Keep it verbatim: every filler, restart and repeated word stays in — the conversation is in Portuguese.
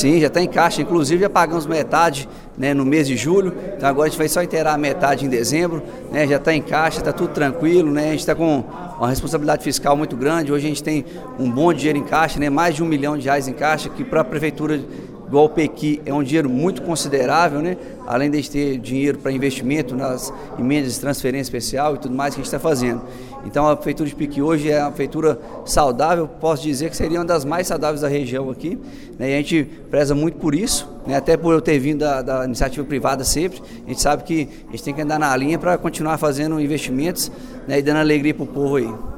Sim, já está em caixa, inclusive já pagamos metade, né, no mês de julho, então agora a gente vai só inteirar a metade em dezembro, né, já está em caixa, está tudo tranquilo, né, a gente está com uma responsabilidade fiscal muito grande, hoje a gente tem um bom dinheiro em caixa, né, mais de um milhão de reais em caixa, que para a prefeitura igual o Pequi é um dinheiro muito considerável, né? Além de ter dinheiro para investimento nas emendas de transferência especial e tudo mais que a gente está fazendo. Então a prefeitura de Pequi hoje é uma prefeitura saudável, posso dizer que seria uma das mais saudáveis da região aqui, né? E a gente preza muito por isso, né? Até por eu ter vindo da, da iniciativa privada sempre, a gente sabe que a gente tem que andar na linha para continuar fazendo investimentos, né? E dando alegria para o povo aí.